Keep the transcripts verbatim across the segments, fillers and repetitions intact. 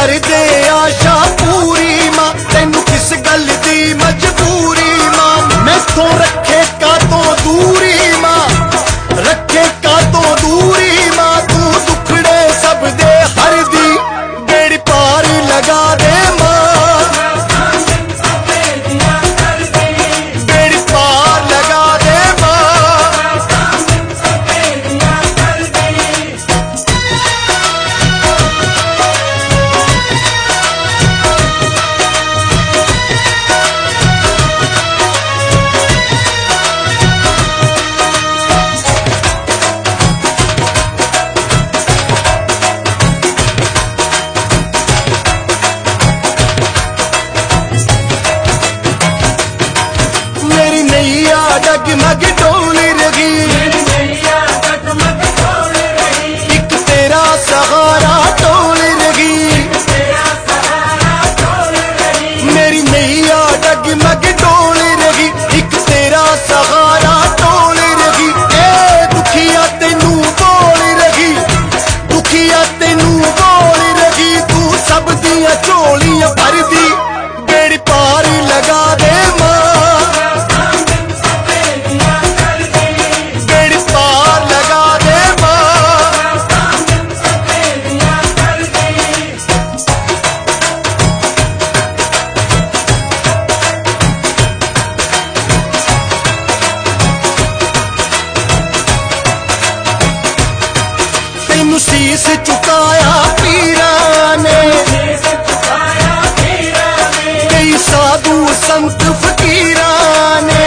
कर दे आशा पूरी मां, तेनू किस गल दी मजबूरी मां, मैथों रखे का तो दूरी मां, रखे का तो दूरी मां, तू दुखड़े सब दे हर दी बेड़ी पार लगा दे मां, बेड़ी पार लगा दे मां। डगमग डोल रही, एक तेरा सहारा डोल रही, मेरी नैया डगमग डोल रही, एक तेरा सहारा डोल रही, ए दुखिया तेनू बोल रही, दुखिया तेनू बोल रही, तू सब दियां झोलियां भर दी बेड़ी पार लगा दे मां, शीश चुकाया पीरा ने, कई साधु संत फकीरा ने,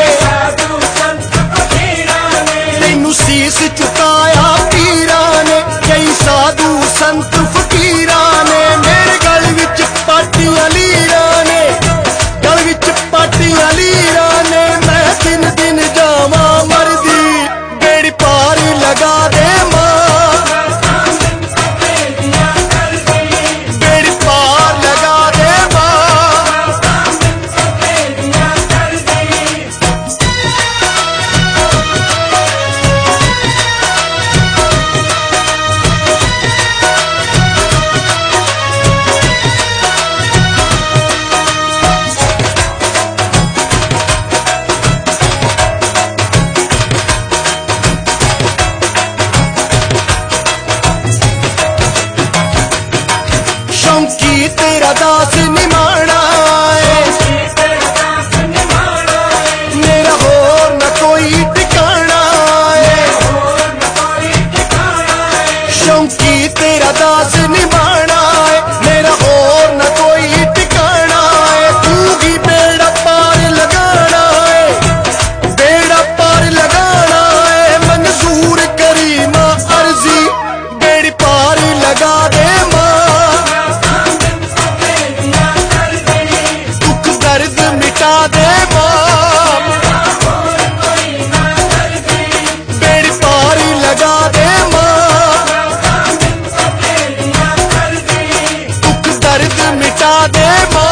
तेनू शीश चुकाया पीरा ने, कई साधु संत फकीरा ने, मेरे गल विच पाटियां लीरा ने, गल विच पाटियां लीरा ने, मैं दिन दिन जावा मरदी बेड़ी पार लगा दे मां, शौकी तेरा दास निमाना है, मेरा होर न कोई ठिकाना है, शौकी तेरा दास निमाना है, मेरा होर न कोई ठिकाना है, तू ही बेड़ा पार लगाना है, बेड़ा पार लगाना है, मंजूर करी मां अर्जी बेड़ी पार लगा दे मां, मिटा दे मां, बेड़ी पार लगा दे मां, दुख दर्द मिटा दे मां।